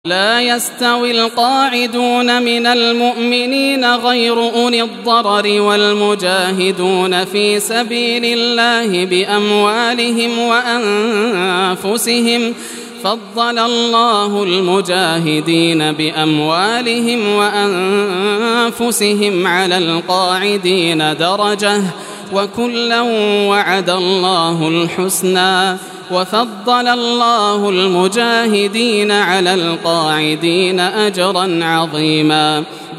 لا يستوي القاعدون من المؤمنين غير أولي الضرر والمجاهدون في سبيل الله بأموالهم وأنفسهم فضل الله المجاهدين بأموالهم وأنفسهم على القاعدين درجة وكلا وعد الله الحسنى وفضل الله المجاهدين على القاعدين أجرا عظيما.